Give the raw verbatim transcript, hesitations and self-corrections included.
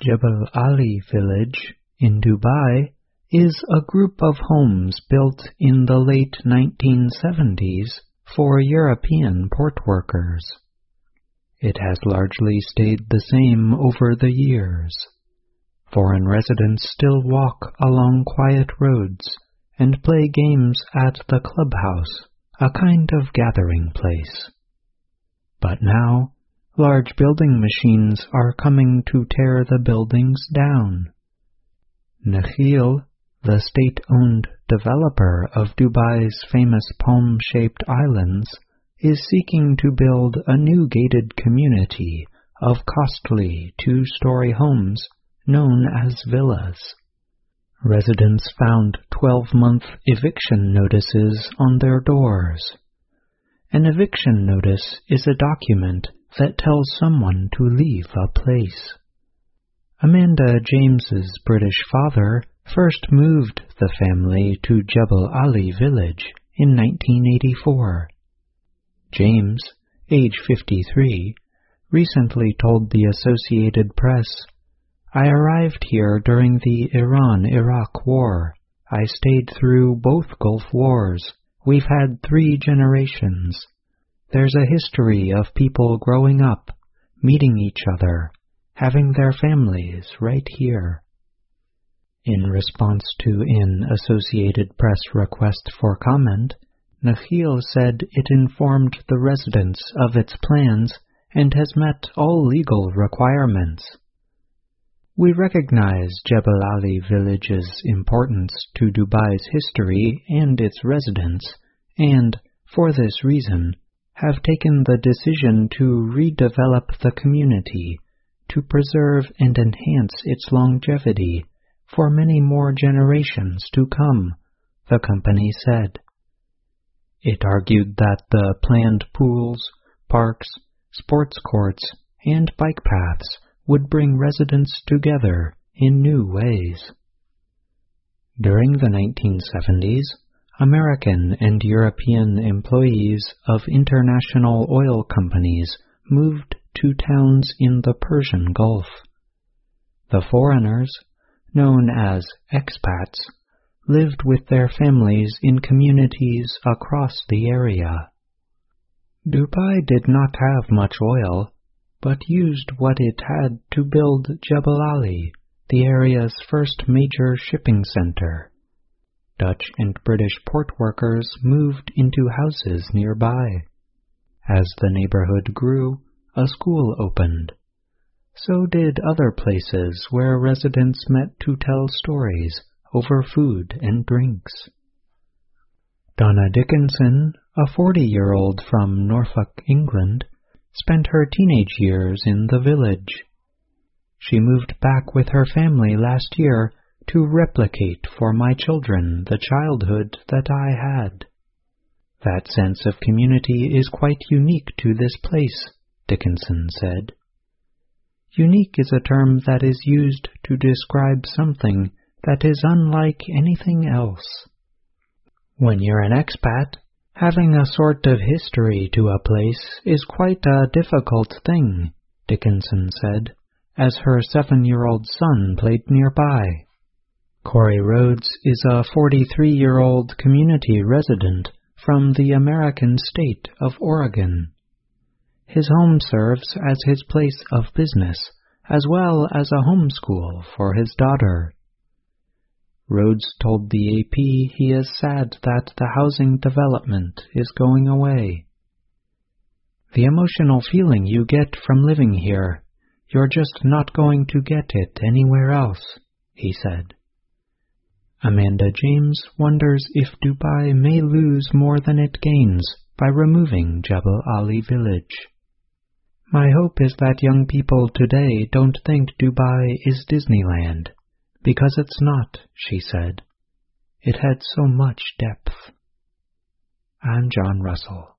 Jebel Ali Village in Dubai is a group of homes built in the late nineteen seventies for European port workers. It has largely stayed the same over the years. Foreign residents still walk along quiet roads and play games at the clubhouse, a kind of gathering place. But now, large building machines are coming to tear the buildings down. Nakheel, the state-owned developer of Dubai's famous palm-shaped islands, is seeking to build a new gated community of costly two-story homes known as villas. Residents found twelve-month eviction notices on their doors. An eviction notice is a document that tells someone to leave a place. Amanda James's British father first moved the family to Jebel Ali Village in nineteen eighty-four. James, age fifty-three, recently told the Associated Press, "I arrived here during the Iran-Iraq War. I stayed through both Gulf Wars. We've had three generations. There's a history of people growing up, meeting each other, having their families right here." In response to an Associated Press request for comment, Nakheel said it informed the residents of its plans and has met all legal requirements. "We recognize Jebel Ali Village's importance to Dubai's history and its residents, and, for this reason, have taken the decision to redevelop the community to preserve and enhance its longevity for many more generations to come," the company said. It argued that the planned pools, parks, sports courts, and bike paths would bring residents together in new ways. During the nineteen seventies, American and European employees of international oil companies moved to towns in the Persian Gulf. The foreigners, known as expats, lived with their families in communities across the area. Dubai did not have much oil, but used what it had to build Jebel Ali, the area's first major shipping center. Dutch and British port workers moved into houses nearby. As the neighborhood grew, a school opened. So did other places where residents met to tell stories over food and drinks. Donna Dickinson, a forty-year-old from Norfolk, England, spent her teenage years in the village. She moved back with her family last year to replicate for my children the childhood that I had. "That sense of community is quite unique to this place," Dickinson said. Unique is a term that is used to describe something that is unlike anything else. When you're an expat, having a sort of history to a place is quite a difficult thing, Dickinson said, as her seven-year-old son played nearby. Corey Rhodes is a forty-three-year-old community resident from the American state of Oregon. His home serves as his place of business, as well as a homeschool for his daughter. Rhodes told the A P he is sad that the housing development is going away. "The emotional feeling you get from living here, you're just not going to get it anywhere else," he said. Amanda James wonders if Dubai may lose more than it gains by removing Jebel Ali Village. "My hope is that young people today don't think Dubai is Disneyland, because it's not," she said. "It had so much depth." I'm John Russell.